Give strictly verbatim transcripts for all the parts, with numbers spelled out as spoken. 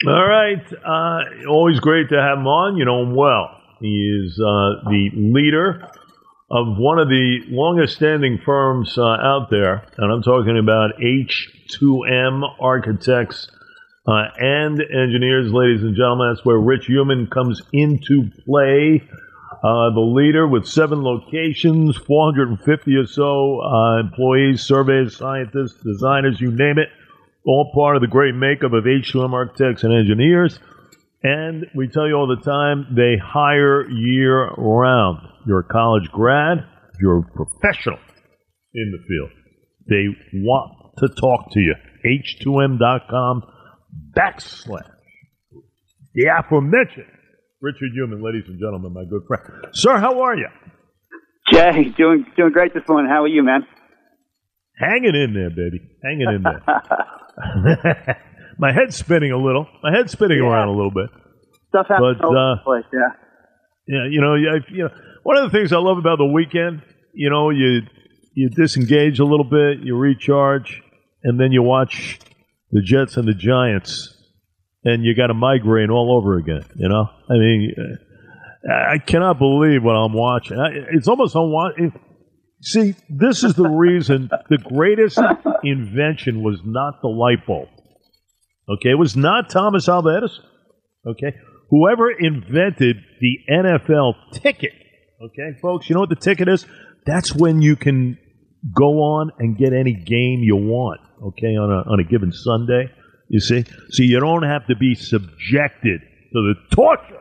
All right. Uh, always great to have him on. You know him well. He is uh, the leader of one of the longest-standing firms uh, out there, and I'm talking about H two M Architects uh, and Engineers, ladies and gentlemen. That's where Rich Human comes into play. Uh, the leader with seven locations, four hundred fifty or so uh, employees, surveyors, scientists, designers, you name it, all part of the great makeup of H two M Architects and Engineers. And we tell you all the time, they hire year-round. You're a college grad, you're a professional in the field. They want to talk to you. H two M dot com backslash the aforementioned Richard Human, ladies and gentlemen, my good friend. Sir, how are you? Jay, doing doing great this morning. How are you, man? Hanging in there, baby. Hanging in there. My head's spinning a little. My head's spinning yeah. around a little bit. Stuff happens but, all uh, over the place, yeah. Yeah, you know, I, you know, one of the things I love about the weekend, you know, you you disengage a little bit, you recharge, and then you watch the Jets and the Giants, and you got a migraine all over again, you know? I mean, I cannot believe what I'm watching. It's almost unwatchable. See, this is the reason the greatest invention was not the light bulb. Okay, it was not Thomas Alva Edison. Okay, whoever invented the N F L ticket. Okay, folks, you know what the ticket is? That's when you can go on and get any game you want. Okay, on a on a given Sunday. You see, so you don't have to be subjected to the torture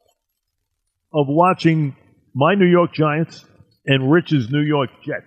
of watching my New York Giants and Rich's New York Jets.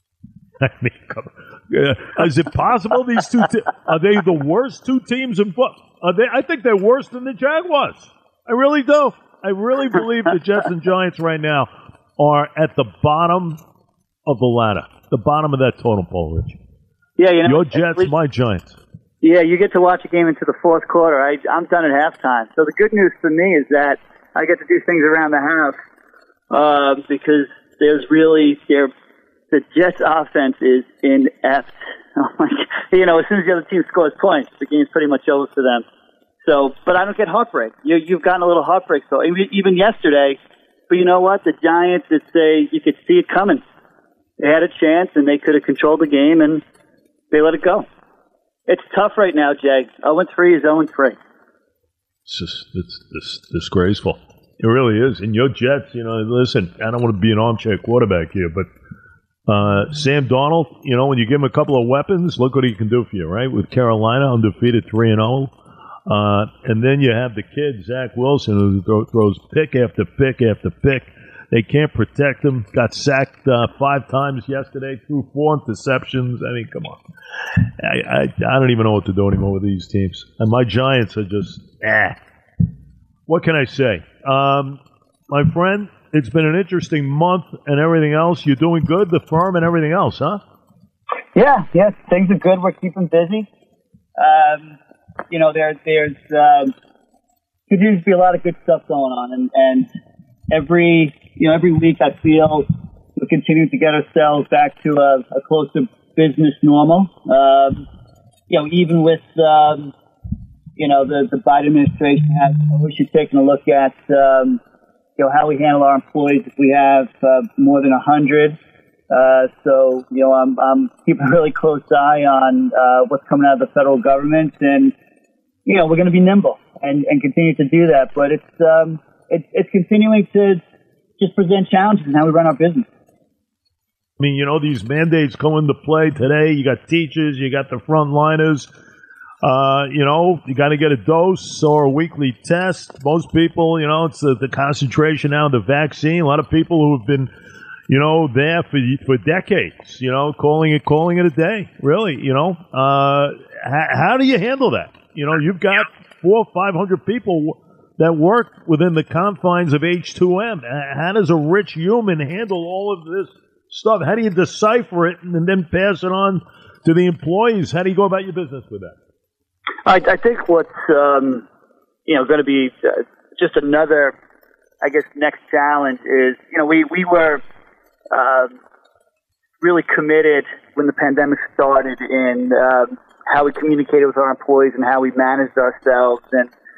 I mean, come on. Uh, is it possible these two te- are they the worst two teams in football? Are they? I think they're worse than the Jaguars. I really do. I really believe the Jets and Giants right now are at the bottom of the ladder, the bottom of that totem pole, Rich. Yeah, you know, your Jets, least, my Giants. Yeah, you get to watch a game into the fourth quarter. I, I'm done at halftime. So the good news for me is that I get to do things around the house uh, because there's really there. The Jets' offense is inept. Oh my God. You know, as soon as the other team scores points, the game's pretty much over for them. So, but I don't get heartbreak. You, you've gotten a little heartbreak. So even yesterday, but you know what? The Giants, it's a, you could see it coming. They had a chance, and they could have controlled the game, and they let it go. It's tough right now, Jay. oh and three is oh and three. It's just it's, it's disgraceful. It really is. And your Jets, you know, listen, I don't want to be an armchair quarterback here, but Uh, Sam Darnold, you know, when you give him a couple of weapons, look what he can do for you, right? With Carolina, undefeated three and oh. Uh, and then you have the kid, Zach Wilson, who throw, throws pick after pick after pick. They can't protect him. Got sacked uh, five times yesterday, threw four interceptions. I mean, come on. I, I, I don't even know what to do anymore with these teams. And my Giants are just, eh. What can I say? Um, my friend, it's been an interesting month and everything else. You're doing good, the firm and everything else, huh? Yeah, yes, things are good. We're keeping busy. Um, you know, there, there's um, continues to be a lot of good stuff going on, and, and every you know every week I feel we're continuing to get ourselves back to a, a closer business normal. Um, you know, even with um, you know the the Biden administration has, we should take a look at. Um, You know, how we handle our employees if we have uh, more than one hundred. Uh, so, you know, I'm, I'm keeping a really close eye on uh, what's coming out of the federal government. And, you know, we're going to be nimble and, and continue to do that. But it's, um, it's, it's continuing to just present challenges in how we run our business. I mean, you know, these mandates go into play today. You got teachers, you got the frontliners. Uh, you know, you got to get a dose or a weekly test. Most people, you know, it's the, the concentration now of the vaccine. A lot of people who have been, you know, there for for decades, you know, calling it calling it a day. Really, you know, uh, how, how do you handle that? You know, you've got four or five hundred people that work within the confines of H two M. How does a Rich Human handle all of this stuff? How do you decipher it and then pass it on to the employees? How do you go about your business with that? I, I think what's um, you know going to be uh, just another, I guess, next challenge is you know we we were um, really committed when the pandemic started in um, how we communicated with our employees and how we managed ourselves, and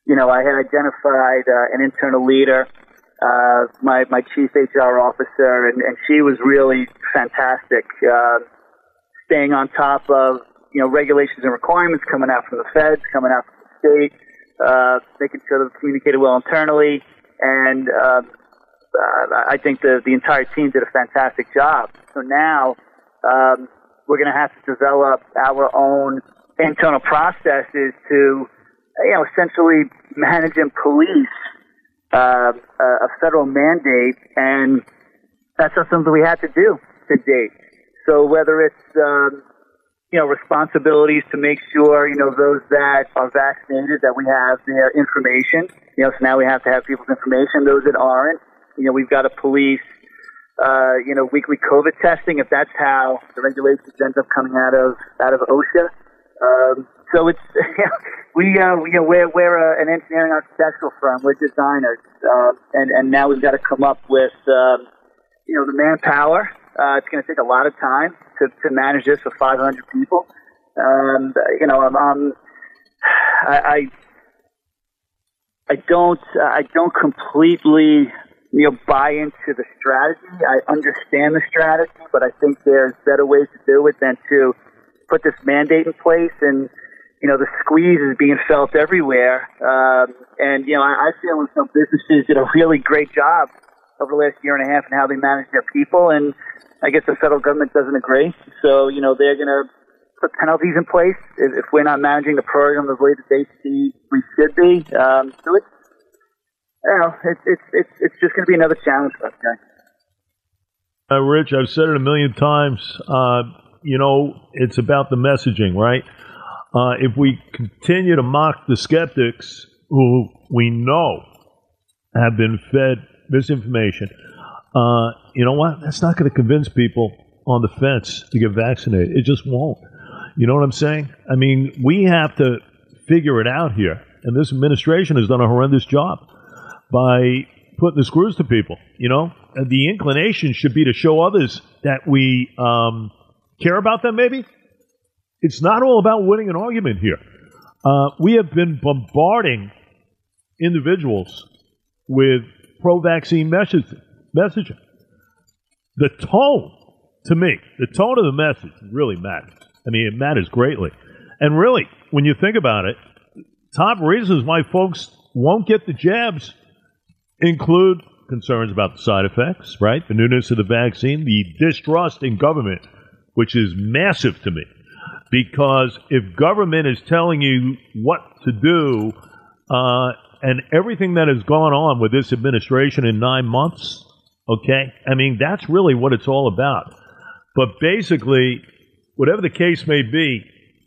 you know, I had identified uh, an internal leader, uh, my my chief H R officer, and, and she was really fantastic, uh, staying on top of, you know, regulations and requirements coming out from the feds, coming out from the state, uh, making sure that we communicated well internally, and uh, uh, I think the the entire team did a fantastic job. So now um, we're going to have to develop our own internal processes to, you know, essentially manage and police uh, a federal mandate, and that's not something we had to do to date. So whether it's um, you know, responsibilities to make sure, you know, those that are vaccinated, that we have their information. You know, so now we have to have people's information. Those that aren't, you know, we've got to police, uh, you know, weekly COVID testing, if that's how the regulations end up coming out of out of OSHA. Um, so it's, you know, we, uh, we, you know, we're, we're uh, an engineering architectural firm. We're designers. Uh, and, and now we've got to come up with, um, you know, the manpower. Uh, it's going to take a lot of time to, to manage this for five hundred people. Um, you know, I'm, I'm I, I, I don't, I don't completely, you know, buy into the strategy. I understand the strategy, but I think there's better ways to do it than to put this mandate in place. And, you know, the squeeze is being felt everywhere. Um, and, you know, I, I feel some businesses did a really great job over the last year and a half in how they manage their people. And I guess the federal government doesn't agree. So, you know, they're going to put penalties in place if, if we're not managing the program the way that they see we should be. Um, so it's, I don't know, it's, it's, it's, it's just going to be another challenge for us, guys. Uh, Rich, I've said it a million times. Uh, you know, it's about the messaging, right? Uh, if we continue to mock the skeptics who we know have been fed misinformation, uh, you know what? That's not going to convince people on the fence to get vaccinated. It just won't. You know what I'm saying? I mean, we have to figure it out here. And this administration has done a horrendous job by putting the screws to people, you know? And the inclination should be to show others that we um, care about them, maybe. It's not all about winning an argument here. Uh, we have been bombarding individuals with pro-vaccine messaging. messaging. The tone, to me, the tone of the message really matters. I mean, it matters greatly. And really, when you think about it, top reasons why folks won't get the jabs include concerns about the side effects, right? The newness of the vaccine, the distrust in government, which is massive to me. Because if government is telling you what to do, uh, and everything that has gone on with this administration in nine months, okay, I mean, that's really what it's all about. But basically, whatever the case may be,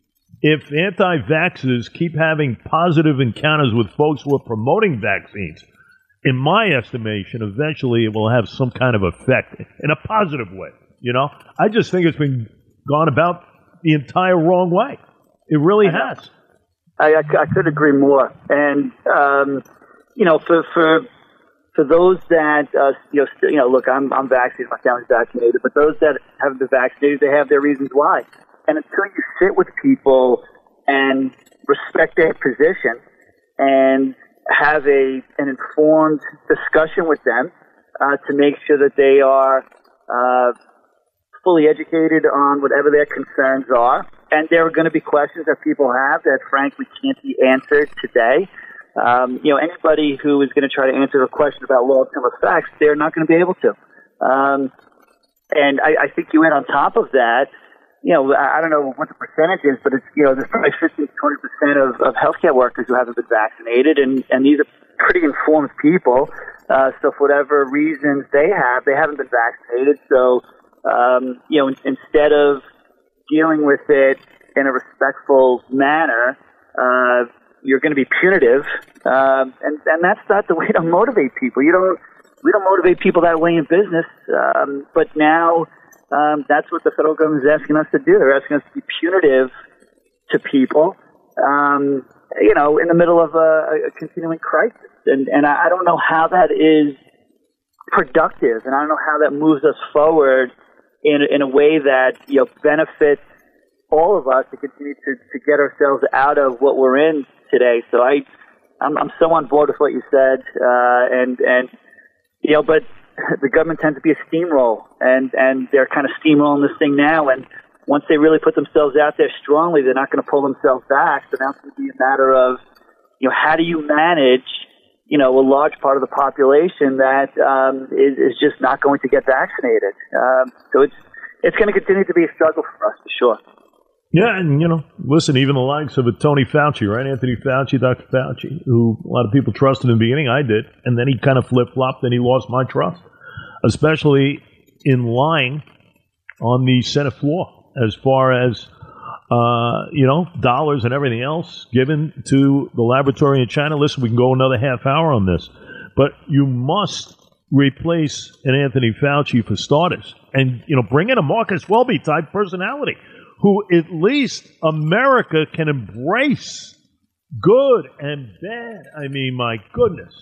if anti-vaxxers keep having positive encounters with folks who are promoting vaccines, in my estimation, eventually it will have some kind of effect in a positive way. You know, I just think it's been gone about the entire wrong way. It really I has. I, I, I could agree more. And, um, you know, for, for, for those that, uh, you know, st- you know, look, I'm, I'm vaccinated, my family's vaccinated, but those that haven't been vaccinated, they have their reasons why. And until you sit with people and respect their position and have a, an informed discussion with them, uh, to make sure that they are, uh, fully educated on whatever their concerns are. And there are going to be questions that people have that frankly can't be answered today. Um, you know, anybody who is going to try to answer a question about long-term effects, they're not going to be able to. Um, and I, I think you went on top of that. You know, I, I don't know what the percentage is, but it's, you know, there's probably fifteen to twenty percent of, of healthcare workers who haven't been vaccinated. And, and these are pretty informed people. Uh, so for whatever reasons they have, they haven't been vaccinated. So, Um, you know, in, instead of dealing with it in a respectful manner, uh, you're going to be punitive, um, and and that's not the way to motivate people. You don't, we don't motivate people that way in business. Um, but now, um, that's what the federal government is asking us to do. They're asking us to be punitive to people, um, you know, in the middle of a, a continuing crisis, and and I don't know how that is productive, and I don't know how that moves us forward in in a way that, you know, benefits all of us to continue to, to get ourselves out of what we're in today. So I I'm, I'm so on board with what you said, uh, and and you know, but the government tends to be a steamroll, and and they're kind of steamrolling this thing now. And once they really put themselves out there strongly, they're not going to pull themselves back. So now it's going to be a matter of, you know, how do you manage, you know, a large part of the population that um, is, is just not going to get vaccinated. Um, so it's it's going to continue to be a struggle for us, for sure. Yeah, and, you know, listen, even the likes of a Tony Fauci, right? Anthony Fauci, Doctor Fauci, who a lot of people trusted in the beginning. I did. And then he kind of flip-flopped and he lost my trust, especially in lying on the Senate floor as far as, uh, you know, dollars and everything else given to the laboratory in China. Listen, we can go another half hour on this, but you must replace an Anthony Fauci for starters and, you know, bring in a Marcus Welby type personality, who at least America can embrace good and bad. I mean, my goodness.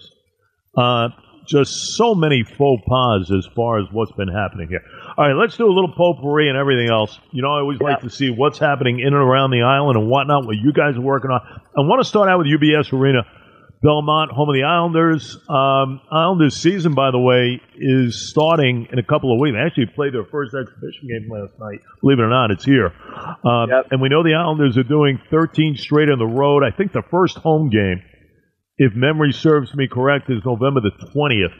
Uh, just so many faux pas as far as what's been happening here. All right, let's do a little potpourri and everything else. You know, I always like to see what's happening in and around the island and whatnot, what you guys are working on. I want to start out with U B S Arena. Belmont, home of the Islanders. Um, Islanders season, by the way, is starting in a couple of weeks. They actually played their first exhibition game last night. Believe it or not, it's here. Um, yep. And we know the Islanders are doing thirteen straight on the road. I think the first home game, if memory serves me correct, is November the twentieth.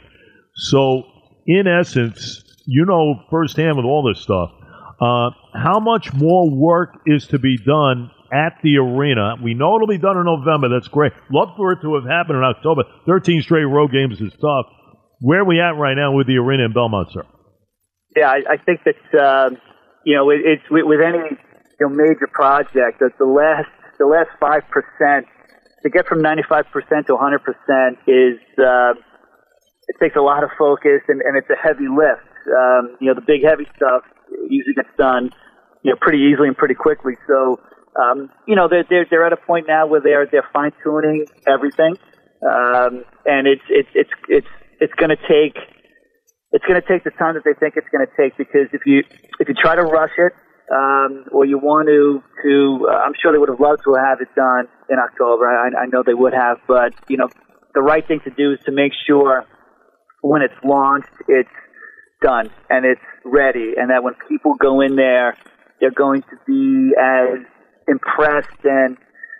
So, in essence, you know firsthand with all this stuff, uh, how much more work is to be done at the arena. We know it'll be done in November. That's great. Love for it to have happened in October. thirteen straight road games is tough. Where are we at right now with the arena in Belmont, sir? Yeah, I, I think that, uh, you know, it, it's with, with any you know, major project, that the last the last five percent, to get from ninety-five percent to one hundred percent is, uh, it takes a lot of focus, and, and it's a heavy lift. Um, you know, the big heavy stuff usually gets done, you know, pretty easily and pretty quickly. So, Um, you know, they're, they're, they're at a point now where they're, they're fine tuning everything. Um, and it's, it's, it's, it's, it's going to take, it's going to take the time that they think it's going to take, because if you, if you try to rush it, um, or you want to, to, uh, I'm sure they would have loved to have it done in October. I, I know they would have, but, you know, the right thing to do is to make sure when it's launched, it's done and it's ready, and that when people go in there, they're going to be as impressed and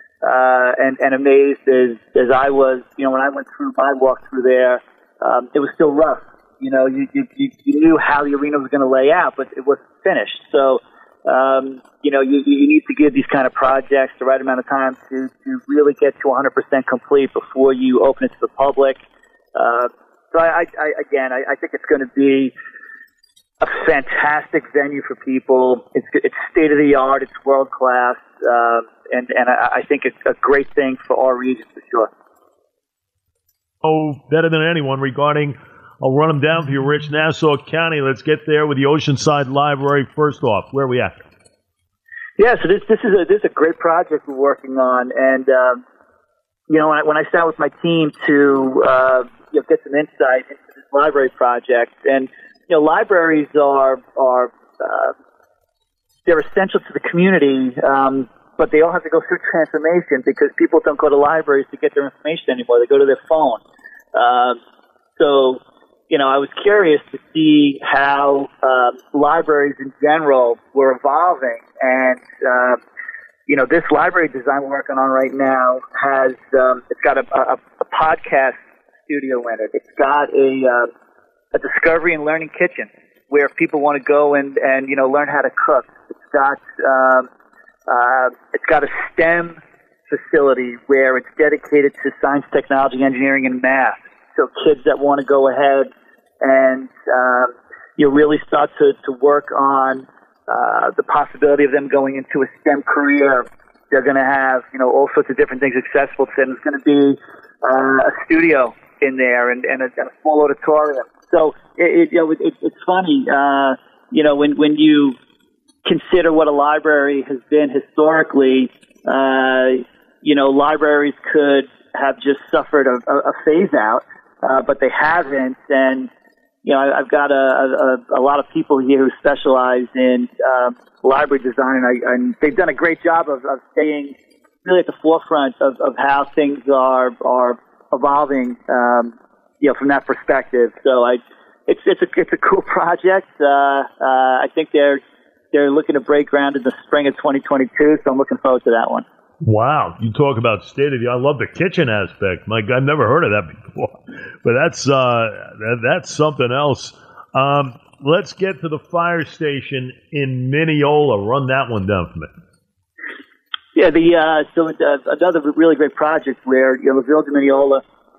uh, and and amazed as as I was. You know, when I went through my walk through there, um, it was still rough. You know, you you you knew how the arena was going to lay out, but it wasn't finished. So, um, you know, you you need to give these kind of projects the right amount of time to to really get to one hundred percent complete before you open it to the public. Uh, so, I, I again, I, I think it's going to be a fantastic venue for people. It's it's state of the art. It's world class, uh, and and I, I think it's a great thing for our region for sure. Oh, better than anyone regarding. I'll run them down for you, Rich. Nassau County. Let's get there with the Oceanside Library. First off, where are we at? Yeah, so this this is a this is a great project we're working on, and um, you know when I, when I sat with my team to uh, you know, get some insight into this library project, and you know, libraries are are uh, they're essential to the community, um, but they all have to go through transformation because people don't go to libraries to get their information anymore. They go to their phone. Um, so, you know, I was curious to see how uh, libraries in general were evolving, and uh, you know, this library design we're working on right now has um, it's got a, a, a podcast studio in it. It's got a uh, a discovery and learning kitchen where people want to go and, and, you know, learn how to cook. It's got, um, uh, it's got a STEM facility where it's dedicated to science, technology, engineering, and math. So kids that want to go ahead and, um, you know, really start to, to work on, uh, the possibility of them going into a STEM career, they're going to have, you know, all sorts of different things accessible to them. There's going to be, uh, a studio in there and, and, a, and a full auditorium. So it, it, you know, it, it, it's funny, uh, you know, when, when you consider what a library has been historically, uh, you know, libraries could have just suffered a, a, a phase out, uh, but they haven't. And, you know, I, I've got a, a, a lot of people here who specialize in um, library design, and, I, and they've done a great job of, of staying really at the forefront of, of how things are are evolving, um, you know, from that perspective. So I, it's it's a it's a cool project. Uh, uh, I think they're they're looking to break ground in the spring of twenty twenty-two. So I'm looking forward to that one. Wow, you talk about state of the. I love the kitchen aspect. My God, I've never heard of that before, but that's uh, that, that's something else. Um, let's get to the fire station in Mineola. Run that one down for me. Yeah, the uh, so uh, another really great project where you know the Village of Mineola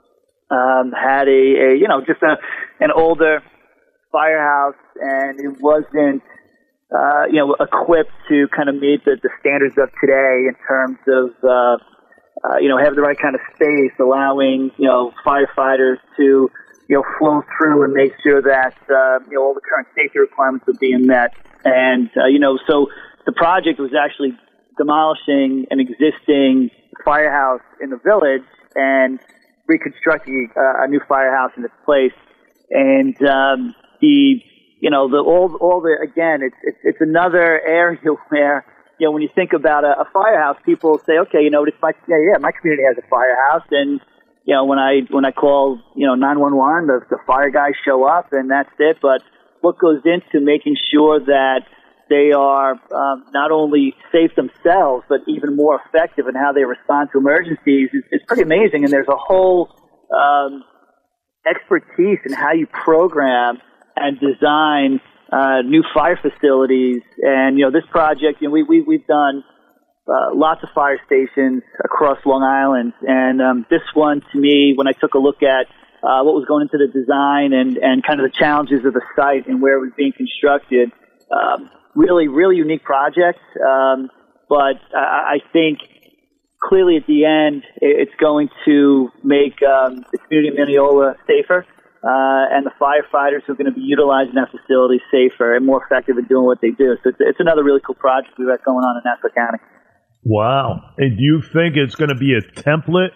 um, had a, a you know just a an older firehouse, and it wasn't. Uh, you know, equipped to kind of meet the, the standards of today in terms of, uh, uh, you know, have the right kind of space, allowing, you know, firefighters to, you know, flow through and make sure that, uh, you know, all the current safety requirements are being met. And, uh, you know, so the project was actually demolishing an existing firehouse in the village and reconstructing uh, a new firehouse in its place. And um, the You know, the all all the again, it's it's it's another area where you know when you think about a, a firehouse, people say, okay, you know, it's my yeah yeah my community has a firehouse, and you know when I when I call you know nine one one, the the fire guys show up and that's it. But what goes into making sure that they are um, not only safe themselves, but even more effective in how they respond to emergencies is, is pretty amazing. And there's a whole um, expertise in how you program and design uh, new fire facilities. And, you know, this project, you know, we, we, we've done uh, lots of fire stations across Long Island. And um, this one, to me, when I took a look at uh, what was going into the design and, and kind of the challenges of the site and where it was being constructed, um, really, really unique project. Um, but I, I think clearly at the end, it's going to make um, the community of Mineola safer. Uh, and the firefighters who are going to be utilizing that facility safer and more effective in doing what they do. So it's, it's another really cool project we've got going on in Nassau County. Wow. And do you think it's going to be a template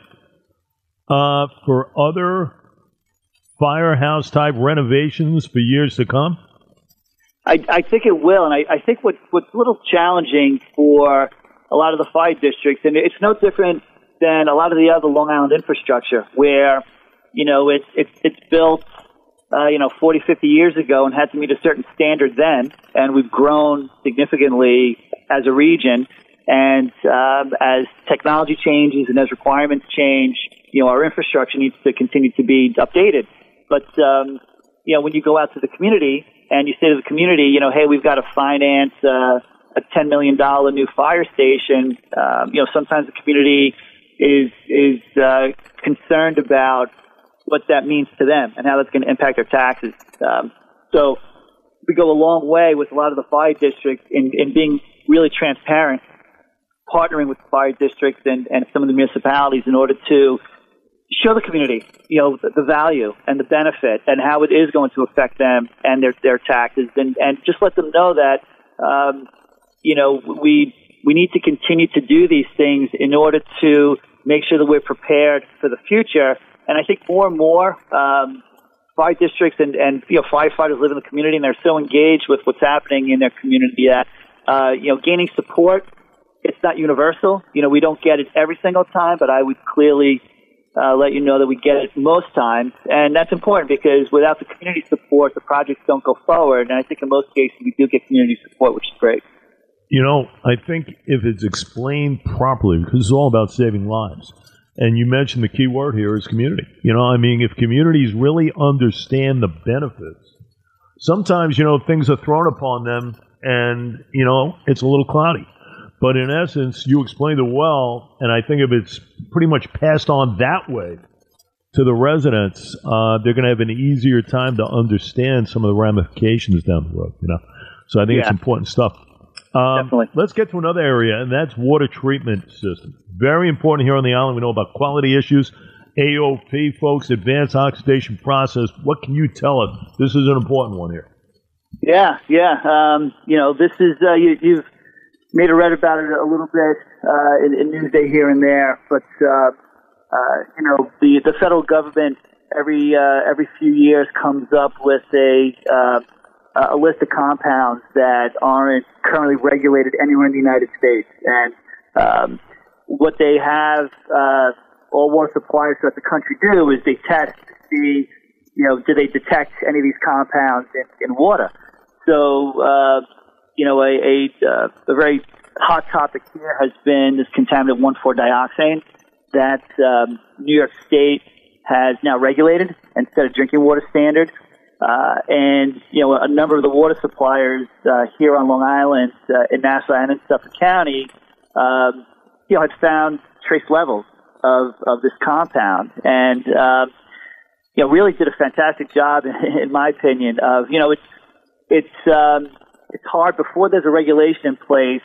uh, for other firehouse-type renovations for years to come? I, I think it will. And I, I think what, what's a little challenging for a lot of the fire districts, and it's no different than a lot of the other Long Island infrastructure, where You know, it's it's it's built, uh, you know, forty, fifty years ago and had to meet a certain standard then, and we've grown significantly as a region. And um, as technology changes and as requirements change, you know, our infrastructure needs to continue to be updated. But um, you know, when you go out to the community and you say to the community, you know, hey, we've got to finance uh, a ten million dollars new fire station, um, you know, sometimes the community is is uh, concerned about what that means to them and how that's going to impact their taxes. Um, so we go a long way with a lot of the fire districts in, in being really transparent, partnering with the fire districts and, and some of the municipalities in order to show the community, you know, the, the value and the benefit and how it is going to affect them and their, their taxes, and, and just let them know that, um, you know, we, we need to continue to do these things in order to make sure that we're prepared for the future. And I think more and more um, fire districts and, and you know firefighters live in the community, and they're so engaged with what's happening in their community that uh, you know gaining support. It's not universal. You know, we don't get it every single time, but I would clearly uh, let you know that we get it most times, and that's important because without the community support, the projects don't go forward. And I think in most cases we do get community support, which is great. You know, I think if it's explained properly, because it's all about saving lives. And you mentioned the key word here is community. You know, I mean, if communities really understand the benefits, sometimes, you know, things are thrown upon them and, you know, it's a little cloudy. But in essence, you explained it well, and I think if it's pretty much passed on that way to the residents, uh, they're going to have an easier time to understand some of the ramifications down the road, you know. So I think yeah. it's important stuff. Um, Definitely. Let's get to another area, and that's water treatment system. Very important here on the island. We know about quality issues. A O P, folks, advanced oxidation process. What can you tell us? This is an important one here. Yeah, yeah. Um, you know, this is, uh, you, you've made a read about it a little bit uh, in, in Newsday here and there, but, uh, uh, you know, the, the federal government every uh, every few years comes up with a uh, a list of compounds that aren't currently regulated anywhere in the United States. And, um, what they have uh, all water suppliers throughout the country do is they test to see, you know, do they detect any of these compounds in, in water. So, uh, you know, a, a, uh, a very hot topic here has been this contaminant one four dioxane that um, New York State has now regulated and set a drinking water standard. Uh, and, you know, a number of the water suppliers uh, here on Long Island, uh, in Nassau and in Suffolk County, um, you know, had found trace levels of, of this compound. And, uh, you know, really did a fantastic job, in, in my opinion, of, you know, it's, it's, um, it's hard before there's a regulation in place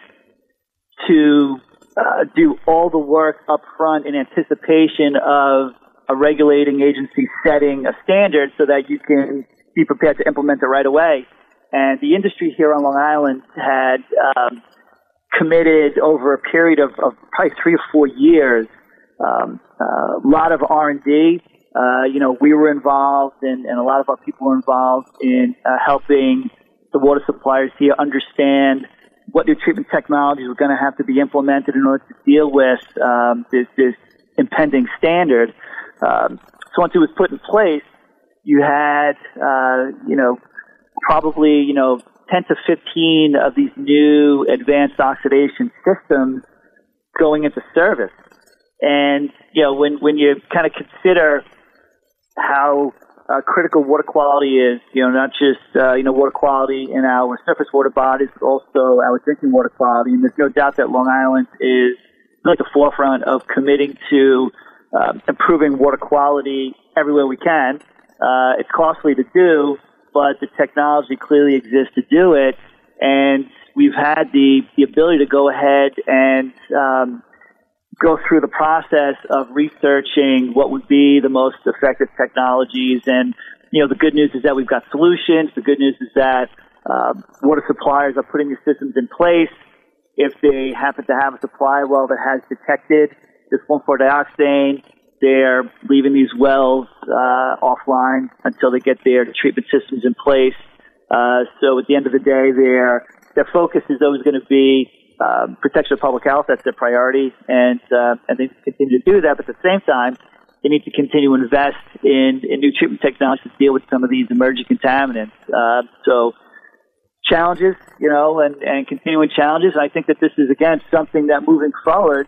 to uh, do all the work up front in anticipation of a regulating agency setting a standard so that you can be prepared to implement it right away. And the industry here on Long Island had um, committed over a period of, of probably three or four years, um, uh, a lot of R and D. Uh, you know, we were involved and, and a lot of our people were involved in uh, helping the water suppliers here understand what new treatment technologies were going to have to be implemented in order to deal with um, this, this impending standard. Um, so once it was put in place, you had, uh, you know, probably, you know, ten to fifteen of these new advanced oxidation systems going into service. And, you know, when, when you kind of consider how uh, critical water quality is, you know, not just, uh, you know, water quality in our surface water bodies, but also our drinking water quality. And there's no doubt that Long Island is at the forefront of committing to uh, improving water quality everywhere we can. Uh, it's costly to do, but the technology clearly exists to do it. And we've had the, the ability to go ahead and um, go through the process of researching what would be the most effective technologies. And, you know, the good news is that we've got solutions. The good news is that uh, water suppliers are putting these systems in place. If they happen to have a supply well that has detected this one four dioxane, they're leaving these wells uh, offline until they get their treatment systems in place. Uh, so at the end of the day, their their focus is always going to be um, protection of public health. That's their priority, and uh, and they continue to do that. But at the same time, they need to continue to invest in, in new treatment technologies to deal with some of these emerging contaminants. Uh, so challenges, you know, and, and continuing challenges. I think that this is, again, something that moving forward,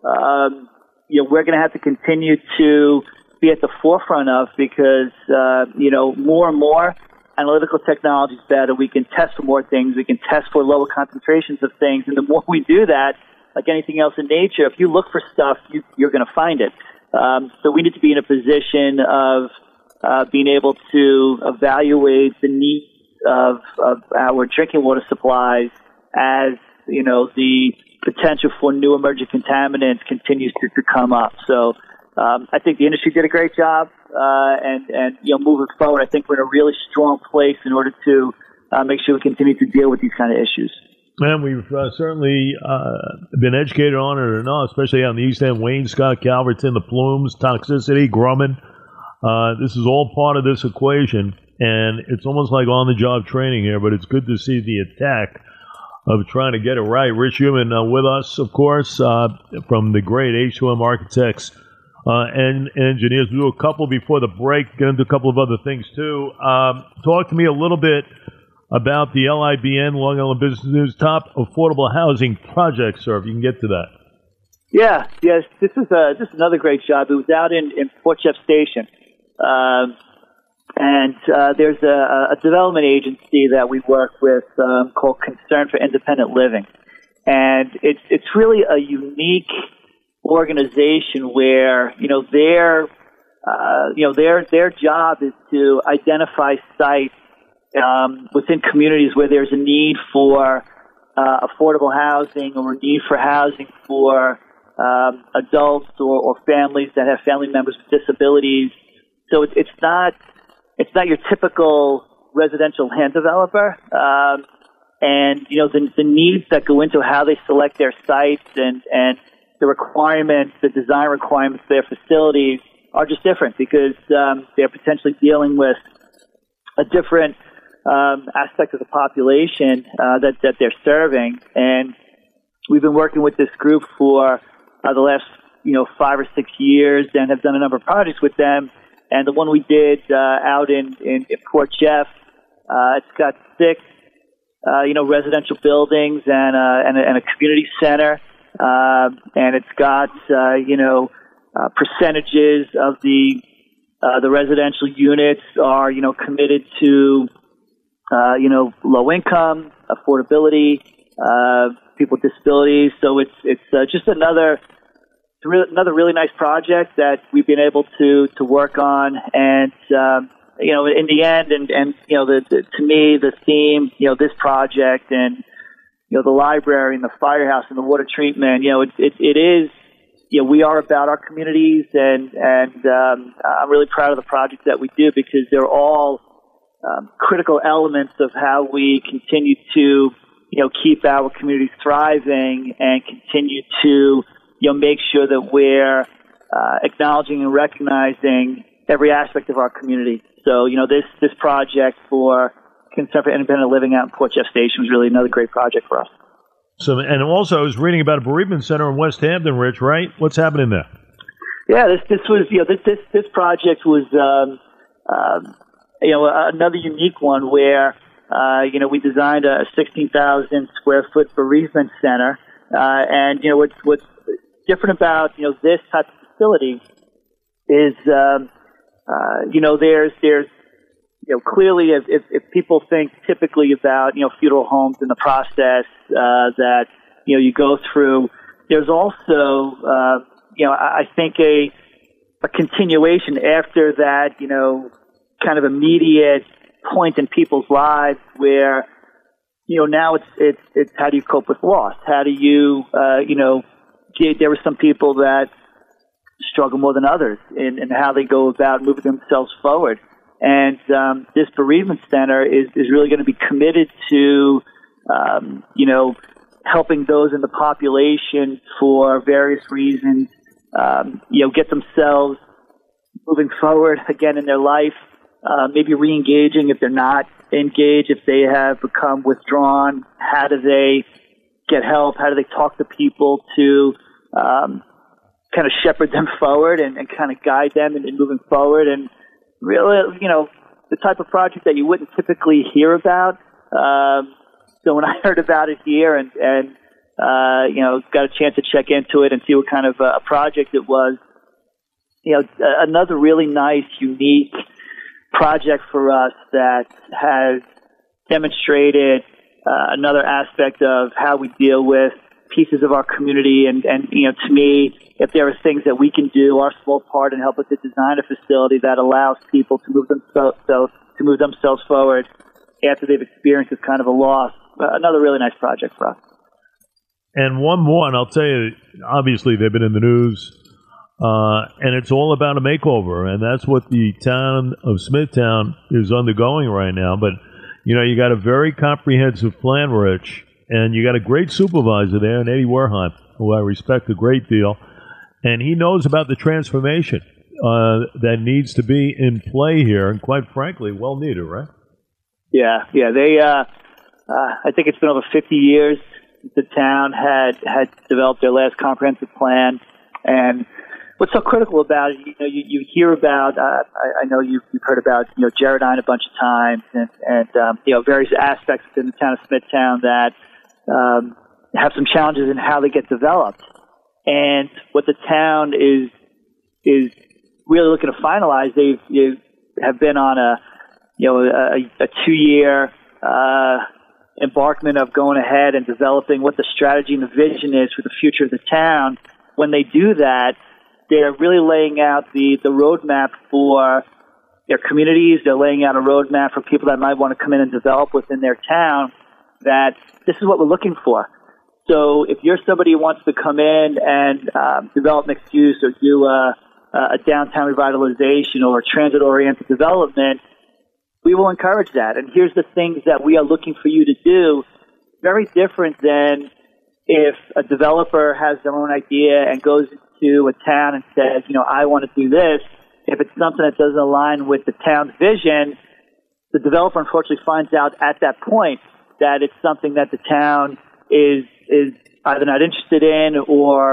um, you know, we're going to have to continue to be at the forefront of because, uh, you know, more and more analytical technology is better. We can test for more things. We can test for lower concentrations of things. And the more we do that, like anything else in nature, if you look for stuff, you, you're going to find it. Um, so we need to be in a position of uh, being able to evaluate the needs of, of our drinking water supplies as, you know, the potential for new emerging contaminants continues to, to come up. So um, I think the industry did a great job, uh, and, and, you know, moving forward, I think we're in a really strong place in order to uh, make sure we continue to deal with these kind of issues. And we've uh, certainly uh, been educated on it or not, especially on the East End, Wayne-Scott, Calverton, the plumes, toxicity, Grumman. Uh, this is all part of this equation, and it's almost like on-the-job training here, but it's good to see the attack of trying to get it right. Rich Human uh, with us, of course, uh, from the great H two M Architects uh, and Engineers. We'll do a couple before the break, get into a couple of other things, too. Um, talk to me a little bit about the L I B N, Long Island Business News, top affordable housing project, sir, if you can get to that. Yeah, yes, this is a, this is another great job. It was out in, in Port Jeff Station. Um, and uh, there's a, a development agency that we work with um, called Concern for Independent Living. And it's it's really a unique organization where, you know, their uh, you know, their their job is to identify sites Um, within communities where there's a need for uh, affordable housing or a need for housing for um, adults or, or families that have family members with disabilities. So it, it's not it's not your typical residential land developer. Um, and you know the, the needs that go into how they select their sites and and the requirements, the design requirements for their facilities are just different because um, they're potentially dealing with a different Um, aspect of the population uh, that that they're serving, and we've been working with this group for uh, the last, you know, five or six years and have done a number of projects with them. And the one we did uh, out in, in, in Port Jeff, uh, it's got six, uh, you know, residential buildings and, uh, and, a, and a community center. Uh, and it's got, uh, you know, uh, percentages of the uh, the residential units are, you know, committed to, uh, you know, low income, affordability, uh, people with disabilities. So it's it's uh, just another another really nice project that we've been able to to work on. And um, you know, in the end, and and you know, the, the to me, the theme, you know, this project and you know, the library and the firehouse and the water treatment, you know, it, it, it is, you know, we are about our communities, and, and um, I'm really proud of the projects that we do because they're all um, critical elements of how we continue to, you know, keep our communities thriving and continue to, you know, make sure that we're uh, acknowledging and recognizing every aspect of our community. So, you know, this, this project for Contemporary Independent Living out in Port Jeff Station was really another great project for us. So, and also, I was reading about a bereavement center in West Hampton, Rich. Right? What's happening there? Yeah, this this was you know this this this project was um, um, you know another unique one where uh, you know we designed a sixteen thousand square foot bereavement center, uh, and you know what's what's different about you know this type of facility is um, uh, you know there's there's You know, clearly, if, if, if people think typically about, you know, funeral homes and the process uh, that, you know, you go through, there's also, uh, you know, I, I think a, a continuation after that, you know, kind of immediate point in people's lives where, you know, now it's, it's, it's how do you cope with loss? How do you, uh, you know, there were some people that struggle more than others in, in how they go about moving themselves forward. And um, this bereavement center is, is really going to be committed to, um, you know, helping those in the population for various reasons, um, you know, get themselves moving forward again in their life, uh, maybe re-engaging if they're not engaged, if they have become withdrawn. How do they get help? How do they talk to people to um, kind of shepherd them forward and, and kind of guide them in, in moving forward? And really, you know, the type of project that you wouldn't typically hear about. Um, so when I heard about it here and, and uh, you know, got a chance to check into it and see what kind of a project it was, you know, another really nice, unique project for us that has demonstrated uh, another aspect of how we deal with pieces of our community. And, and, you know, to me, if there are things that we can do, our small part, and help us to design a facility that allows people to move themselves to move themselves forward after they've experienced this kind of a loss, uh, another really nice project for us. And one more, and I'll tell you, obviously they've been in the news, uh, and it's all about a makeover, and that's what the town of Smithtown is undergoing right now. But, you know, you got a very comprehensive plan, Rich, and you got a great supervisor there, and Eddie Werheim, who I respect a great deal. And he knows about the transformation uh, that needs to be in play here, and quite frankly, well needed, right? Yeah, yeah. They, uh, uh, I think it's been over fifty years since the town had had developed their last comprehensive plan. And what's so critical about it, you know, you, you hear about. Uh, I, I know you've, you've heard about, you know, Geradine a bunch of times, and and um, you know, various aspects within the town of Smithtown that um, have some challenges in how they get developed. And what the town is is really looking to finalize, they have been on a you know a, a two-year uh, embarkment of going ahead and developing what the strategy and the vision is for the future of the town. When they do that, they're really laying out the the roadmap for their communities. They're laying out a roadmap for people that might want to come in and develop within their town. That this is what we're looking for. So if you're somebody who wants to come in and um, develop mixed use or do a, a downtown revitalization or transit-oriented development, we will encourage that. And here's the things that we are looking for you to do. Very different than if a developer has their own idea and goes to a town and says, you know, I want to do this. If it's something that doesn't align with the town's vision, the developer unfortunately finds out at that point that it's something that the town is is either not interested in or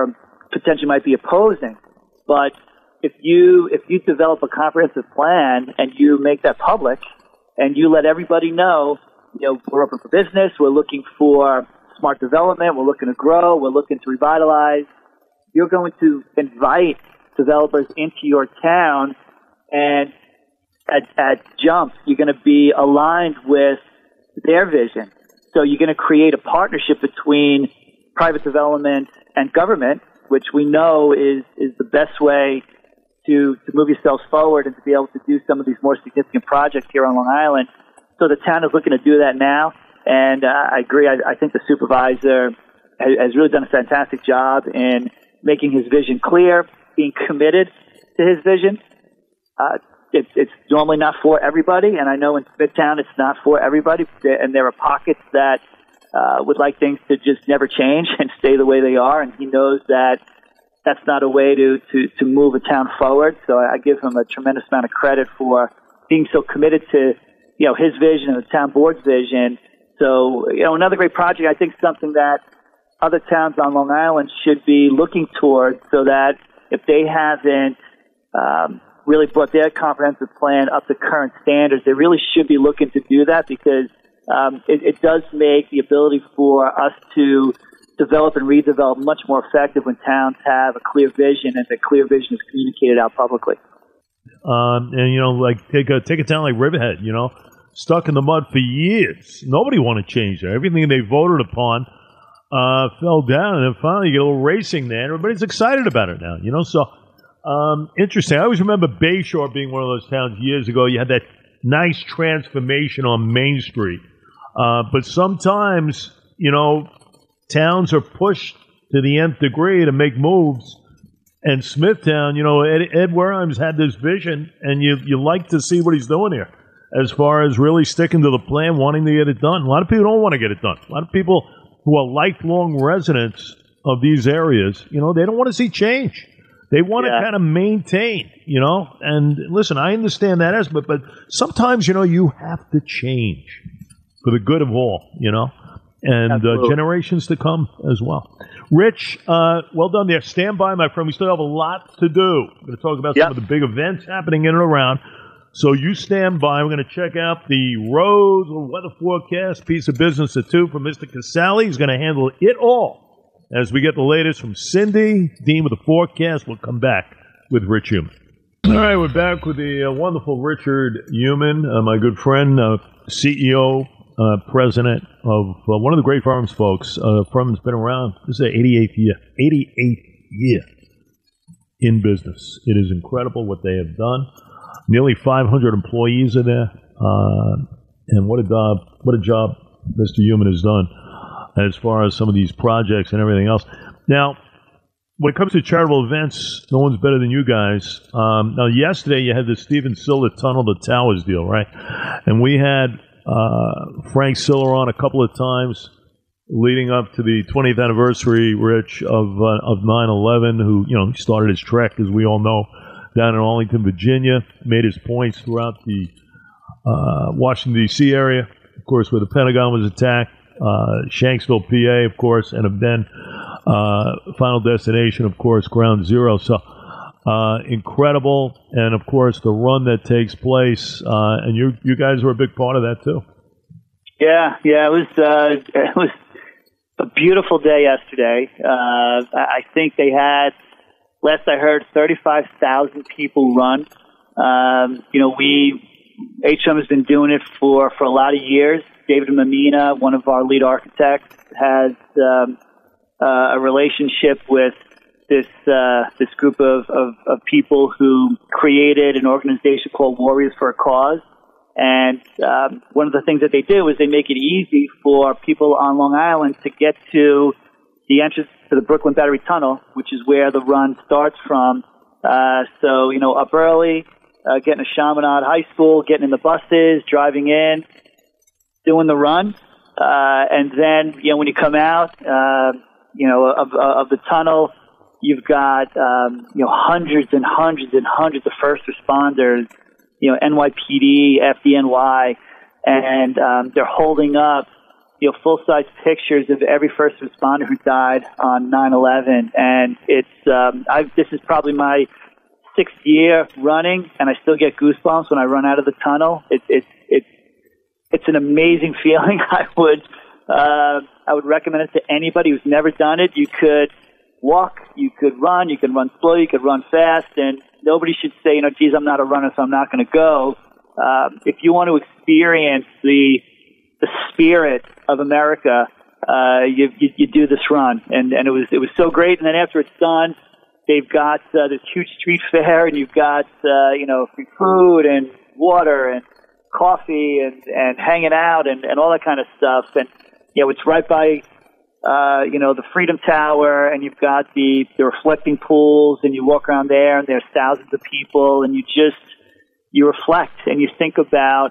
potentially might be opposing. But if you if you develop a comprehensive plan and you make that public and you let everybody know, you know, we're open for business, we're looking for smart development, we're looking to grow, we're looking to revitalize, you're going to invite developers into your town, and at, at jump, you're going to be aligned with their vision. So you're going to create a partnership between private development and government, which we know is, is the best way to, to move yourselves forward and to be able to do some of these more significant projects here on Long Island. So the town is looking to do that now, and uh, I agree. I, I think the supervisor has, has really done a fantastic job in making his vision clear, being committed to his vision. Uh, it, it's normally not for everybody, and I know in Smithtown it's not for everybody, and there are pockets that uh, would like things to just never change and stay the way they are, and he knows that that's not a way to, to, to move a town forward. So I give him a tremendous amount of credit for being so committed to, you know, his vision and the town board's vision. So, you know, another great project, I think something that other towns on Long Island should be looking towards, so that if they haven't um, really brought their comprehensive plan up to current standards, they really should be looking to do that, because um, it, it does make the ability for us to develop and redevelop much more effective when towns have a clear vision and the clear vision is communicated out publicly. Um, and, you know, like take a, take a town like Riverhead, you know, stuck in the mud for years. Nobody wanted to change that. Everything they voted upon Uh, fell down, and then finally you get a little racing there, and everybody's excited about it now, you know, so um, interesting. I always remember Bayshore being one of those towns years ago. You had that nice transformation on Main Street, uh, but sometimes, you know, towns are pushed to the nth degree to make moves, and Smithtown, you know, Ed, Ed Werheim's had this vision, and you, you like to see what he's doing here as far as really sticking to the plan, wanting to get it done. A lot of people don't want to get it done. A lot of people who are lifelong residents of these areas, you know, they don't want to see change. They want yeah. to kind of maintain, you know. And listen, I understand that aspect, but sometimes, you know, you have to change for the good of all, you know, and uh, generations to come as well. Rich, uh, well done there. Stand by, my friend. We still have a lot to do. We're going to talk about yep. some of the big events happening in and around. So you stand by. We're going to check out the roads or weather forecast piece of business at two from Mister Casale. He's going to handle it all as we get the latest from Cindy, Dean with the forecast. We'll come back with Rich Human. All right, we're back with the uh, wonderful Richard Human, uh, my good friend, uh, C E O, uh, president of uh, one of the great farms, folks. Uh, firm that's been around. This is the eighty-eighth year. eighty-eighth year in business. It is incredible what they have done. Nearly five hundred employees are there, uh, and what a job! What a job Mister Human has done as far as some of these projects and everything else. Now, when it comes to charitable events, no one's better than you guys. Um, now, yesterday you had the Stephen Siller Tunnel to Towers deal, right? And we had uh, Frank Siller on a couple of times leading up to the twentieth anniversary, Rich, of uh, of nine eleven. Who, you know, started his trek, as we all know, down in Arlington, Virginia, made his points throughout the uh, Washington, D C area, of course, where the Pentagon was attacked, uh, Shanksville, P A, of course, and then uh, final destination, of course, Ground Zero. So uh, incredible, and, of course, the run that takes place, uh, and you you guys were a big part of that, too. Yeah, yeah, it was, uh, it was a beautiful day yesterday. Uh, I think they had, last I heard, thirty-five thousand people run. Um, you know, we, H M has been doing it for, for a lot of years. David Mamina, one of our lead architects, has um, uh, a relationship with this uh, this group of, of, of people who created an organization called Warriors for a Cause. And um, one of the things that they do is they make it easy for people on Long Island to get to the entrance to the Brooklyn Battery Tunnel, which is where the run starts from. Uh, so, you know, up early, uh, getting to Chaminade High School, getting in the buses, driving in, doing the run. Uh, and then, you know, when you come out, uh, you know, of, of the tunnel, you've got, um, you know, hundreds and hundreds and hundreds of first responders, you know, N Y P D, F D N Y, and um, they're holding up you know, full-size pictures of every first responder who died on nine eleven, and it's um, I've, this is probably my sixth year running, and I still get goosebumps when I run out of the tunnel. It's it's it's it's an amazing feeling. I would uh, I would recommend it to anybody who's never done it. You could walk, you could run, you can run slow, you could run fast, and nobody should say, you know, geez, I'm not a runner, so I'm not going to go. Um, if you want to experience the the spirit of America, uh, you, you you do this run, and and it was it was so great. And then after it's done, they've got uh, this huge street fair, and you've got uh, you know free food and water and coffee and and hanging out and and all that kind of stuff. And you know, it's right by uh, you know the Freedom Tower, and you've got the the reflecting pools, and you walk around there, and there's thousands of people, and you just you reflect and you think about.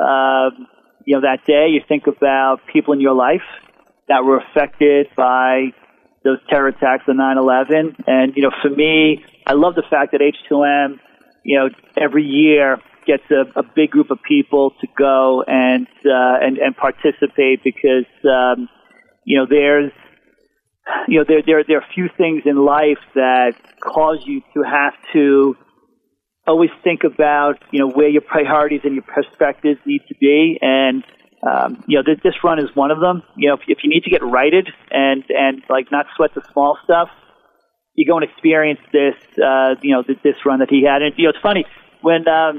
Um, You know, that day, you think about people in your life that were affected by those terror attacks on nine eleven. And, you know, for me, I love the fact that H two M, you know, every year gets a, a big group of people to go and, uh, and, and participate because, um, you know, there's, you know, there, there, there are a few things in life that cause you to have to always think about, you know, where your priorities and your perspectives need to be. And, um, you know, this, this run is one of them. You know, if, if you need to get righted and, and like not sweat the small stuff, you go and experience this, uh, you know, this, this run that he had. And, you know, it's funny when, um,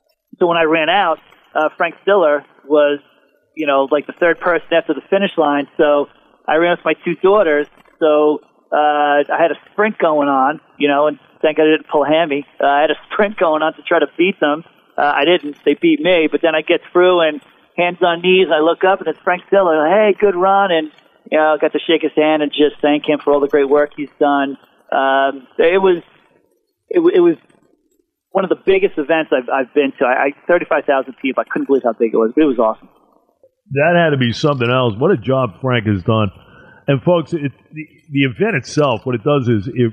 so when I ran out, uh, Frank Stiller was, you know, like the third person after the finish line. So I ran with my two daughters. So, uh, I had a sprint going on, you know, and thank God I didn't pull a hammy. Uh, I had a sprint going on to try to beat them. Uh, I didn't. They beat me. But then I get through and hands on knees. I look up and it's Frank Stiller. Hey, good run. And, you know, I got to shake his hand and just thank him for all the great work he's done. Um, it was, it, it was one of the biggest events I've, I've been to. I, I thirty-five thousand people. I couldn't believe how big it was, but it was awesome. That had to be something else. What a job Frank has done. And folks, it, the, the event itself, what it does is it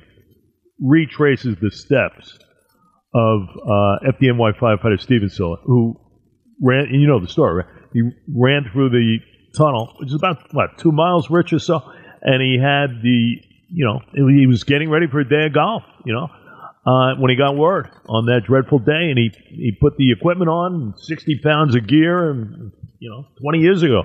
retraces the steps of uh, F D N Y firefighter Steven Stiller, who ran, and you know the story, right? He ran through the tunnel, which is about, what, two miles, Rich, or so, and he had the, you know, he was getting ready for a day of golf, you know, uh, when he got word on that dreadful day, and he, he put the equipment on, sixty pounds of gear, and, you know, twenty years ago.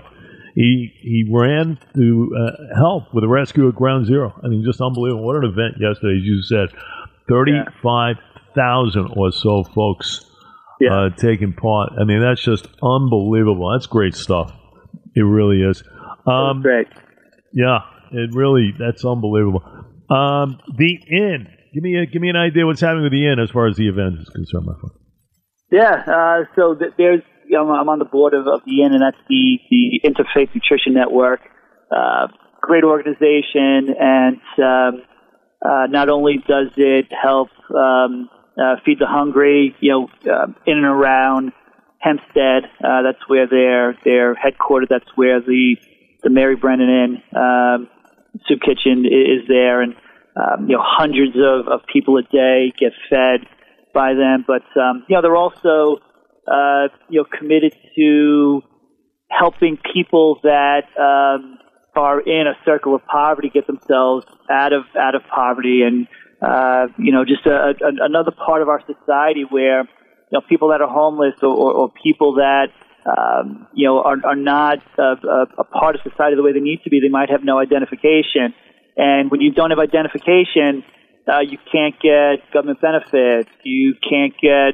He he ran to uh, help with the rescue at Ground Zero. I mean, just unbelievable. What an event yesterday, as you said. thirty-five thousand or so folks yeah. uh, taking part. I mean, that's just unbelievable. That's great stuff. It really is. Um, that's great. Yeah, it really, that's unbelievable. Um, the Inn. Give me a, give me an idea what's happening with the Inn as far as the event is concerned, my friend. Yeah, uh, so th- there's You know, I'm on the board of, of the Inn, and that's the, the Interfaith Nutrition Network. Uh, great organization, and um, uh, not only does it help um, uh, feed the hungry, you know, uh, in and around Hempstead, uh, that's where they're, they're headquartered, that's where the, the Mary Brennan Inn um, soup kitchen is there, and, um, you know, hundreds of, of people a day get fed by them, but, um, you know, they're also Uh, you know, committed to helping people that um, are in a circle of poverty get themselves out of out of poverty, and uh, you know, just a, a, another part of our society where you know people that are homeless or, or, or people that um, you know are, are not a, a, a part of society the way they need to be. They might have no identification, and when you don't have identification, uh, you can't get government benefits. You can't get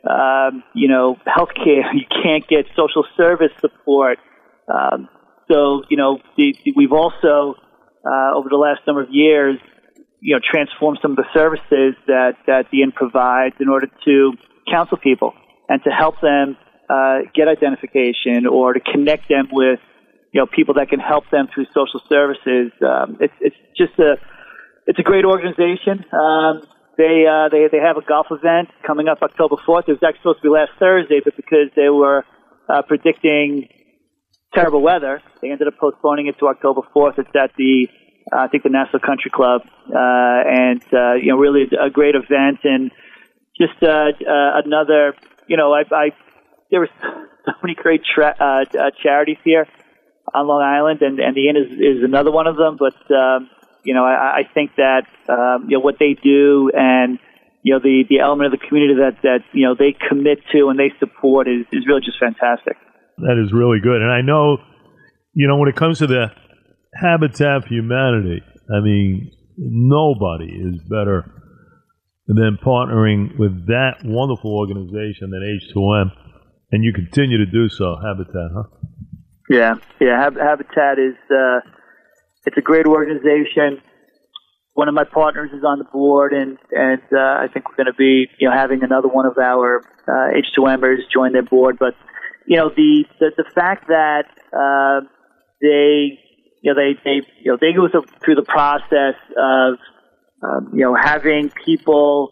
Um, you know, healthcare. You can't get social service support. Um, so, you know, the, the, we've also, uh, over the last number of years, you know, transformed some of the services that, that the Inn provides in order to counsel people and to help them uh, get identification or to connect them with, you know, people that can help them through social services. Um, it's, it's just a, it's a great organization. Um, They, uh, they, they have a golf event coming up October fourth. It was actually supposed to be last Thursday, but because they were, uh, predicting terrible weather, they ended up postponing it to October fourth. It's at the, uh, I think the Nassau Country Club, uh, and, uh, you know, really a great event and just, uh, uh another, you know, I, I, there were so many great tra- uh, uh, charities here. on Long Island, and, and the Inn is, is another one of them. But um, you know, I, I think that um, you know what they do, and you know the, the element of the community that, that you know they commit to and they support is, is really just fantastic. That is really good, and I know, you know, when it comes to the Habitat for Humanity, I mean, nobody is better than partnering with that wonderful organization than H two M, and you continue to do so, Habitat, huh? Yeah, yeah. Hab- Habitat is uh, it's a great organization. One of my partners is on the board, and and uh, I think we're going to be you know having another one of our uh, H two Mers join their board. But you know the the, the fact that uh, they you know they they you know they go through the process of um, you know having people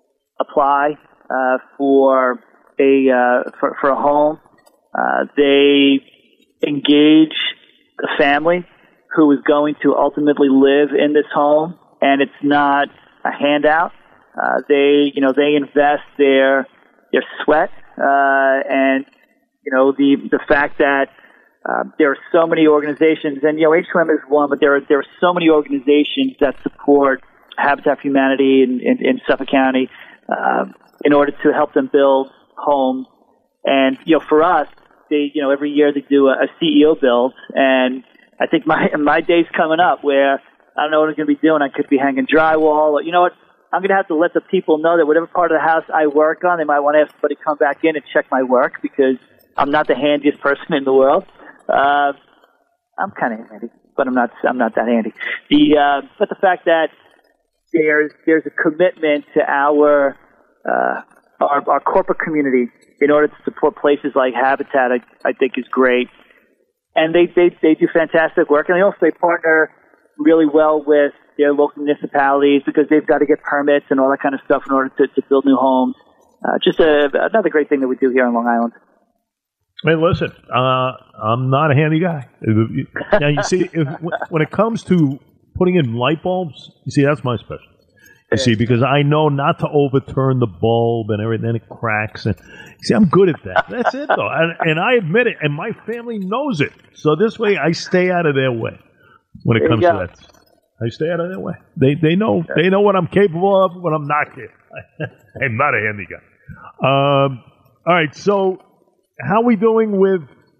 apply uh, for a uh, for for a home. Uh, they engage the family who is going to ultimately live in this home, and it's not a handout. Uh, they, you know, they invest their their sweat, uh, and you know the the fact that uh, there are so many organizations, and you know H two M is one, but there are there are so many organizations that support Habitat for Humanity in, in, in Suffolk County uh, in order to help them build homes, and you know for us. They, you know, every year they do a, a C E O build, and I think my my day's coming up where I don't know what I'm going to be doing. I could be hanging drywall, or you know what? I'm going to have to let the people know that whatever part of the house I work on, they might want to have somebody come back in and check my work because I'm not the handiest person in the world. Uh, I'm kind of handy, but I'm not. I'm not that handy. The uh, but the fact that there's there's a commitment to our uh, our, our corporate community in order to support places like Habitat, I, I think is great. And they, they, they do fantastic work. And they also they partner really well with their local municipalities because they've got to get permits and all that kind of stuff in order to, to build new homes. Uh, just a, another great thing that we do here on Long Island. Hey, listen, uh, I'm not a handy guy. Now, you see, if, when it comes to putting in light bulbs, you see, that's my specialty. You see, because I know not to overturn the bulb and everything, and it cracks. And see, I'm good at that. That's it, though. And, and I admit it, and my family knows it. So this way, I stay out of their way when it there comes to that. I stay out of their way. They they know they know what I'm capable of, what I'm not capable. I'm not a handy guy. Um, all right, so how are we doing with?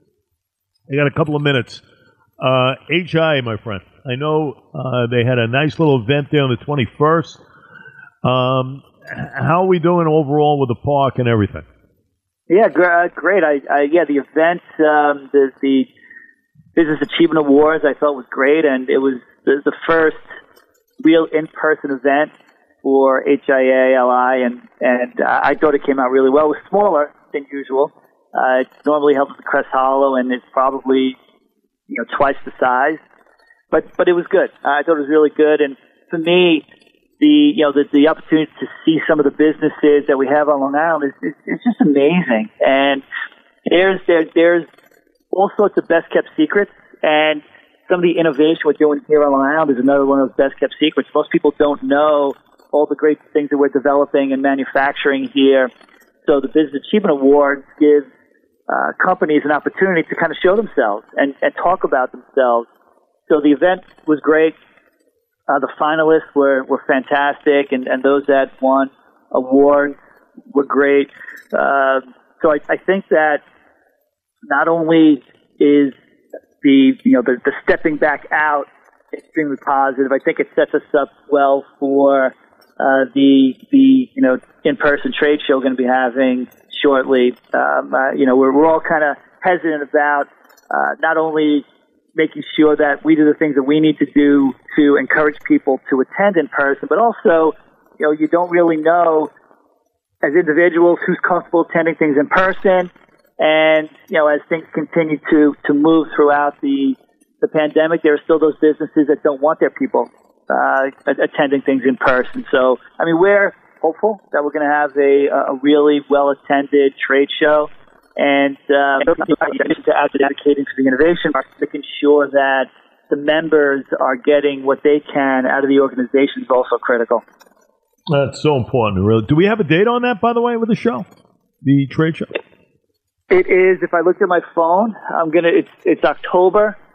I got a couple of minutes. Uh, H I, my friend. I know uh, they had a nice little event there on the twenty-first. Um, how are we doing overall with the park and everything? Yeah, gr- great. I, I yeah, the event, um, the, the Business Achievement Awards, I thought was great, and it was the, the first real in-person event for H I A L I, and and uh, I thought it came out really well. It was smaller than usual. Uh, it's normally held at the Crest Hollow, and it's probably you know twice the size, but but it was good. Uh, I thought it was really good, and for me. The you know the, the opportunity to see some of the businesses that we have on Long Island is, is, is just amazing, and there's there, there's all sorts of best kept secrets, and some of the innovation we're doing here on Long Island is another one of those best kept secrets. Most people don't know all the great things that we're developing and manufacturing here. So the Business Achievement Awards gives uh, companies an opportunity to kind of show themselves and, and talk about themselves. So the event was great. Uh, the finalists were, were fantastic, and, and those that won awards were great. Uh, so I, I think that not only is the you know the, the stepping back out extremely positive, I think it sets us up well for uh, the the you know in-person trade show we're going to be having shortly. Um, uh, you know we're we're all kind of hesitant about uh, not only making sure that we do the things that we need to do to encourage people to attend in person, but also, you know, you don't really know as individuals who's comfortable attending things in person. And, you know, as things continue to, to move throughout the, the pandemic, there are still those businesses that don't want their people, uh, attending things in person. So, I mean, we're hopeful that we're going to have a, a really well-attended trade show. And um, after dedicating to the innovation, making sure that the members are getting what they can out of the organization is also critical. That's so important. Really, do we have a date on that, by the way, with the show, the trade show? It is. If I looked at my phone, I'm gonna. It's it's October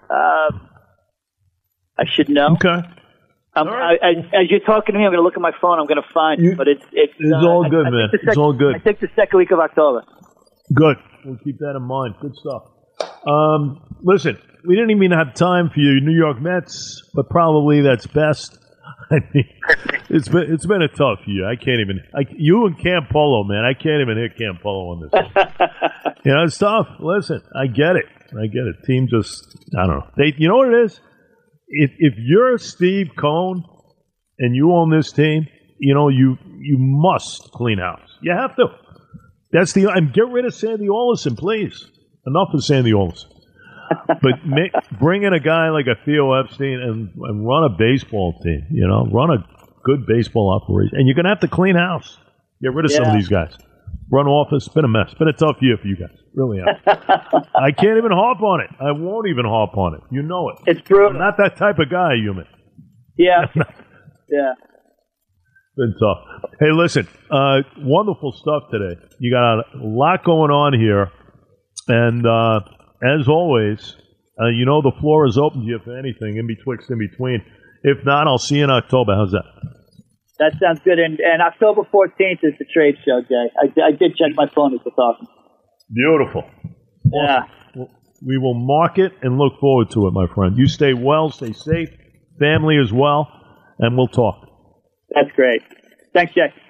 Um, I should know. Okay. Um, right. I, I, as you're talking to me, I'm going to look at my phone. I'm going to find you, it, but it's it's, it's uh, all good, I, I man. sec- It's all good. I think the second week of October. Good. We'll keep that in mind. Good stuff. Um, listen, we didn't even have time for you New York Mets, but probably that's best. I mean, it's been it's been a tough year. I can't even. I, you and Campolo, man, I can't even hit Campolo on this one. You know, it's tough. Listen, I get it. I get it. Team just, I don't know. They, you know what it is? If if you're Steve Cohen and you own this team, you know you you must clean house. You have to. That's the and get rid of Sandy Olson, please. Enough of Sandy Olson. But make, bring in a guy like a Theo Epstein and, and run a baseball team. You know, run a good baseball operation, and you're gonna have to clean house. Get rid of yeah. some of these guys. Run office. It's been a mess. It's been a tough year for you guys. Really has. I can't even harp on it. I won't even harp on it. You know it. It's brutal. I'm not that type of guy, human. Yeah. yeah. Been tough. Hey, listen. Uh, wonderful stuff today. You got a lot going on here, and uh, as always, uh, you know the floor is open to you for anything in betwixt, in between. If not, I'll see you in October. How's that? That sounds good. And, and October fourteenth is the trade show, Jay. I, I did check my phone as we're talking. Beautiful. Yeah. Awesome. We will mark it and look forward to it, my friend. You stay well, stay safe, family as well, and we'll talk. That's great. Thanks, Jay.